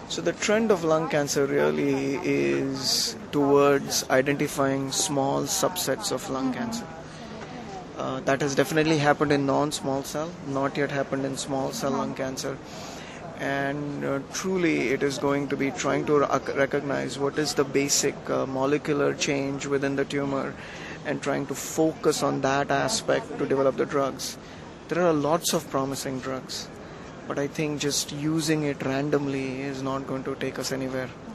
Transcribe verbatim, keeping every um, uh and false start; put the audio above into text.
So the trend of lung cancer really is towards identifying small subsets of lung cancer. Uh, that has definitely happened in non-small cell, not yet happened in small cell lung cancer. And uh, truly it is going to be trying to rec- recognize what is the basic uh, molecular change within the tumor and trying to focus on that aspect to develop the drugs. There are lots of promising drugs, but I think just using it randomly is not going to take us anywhere.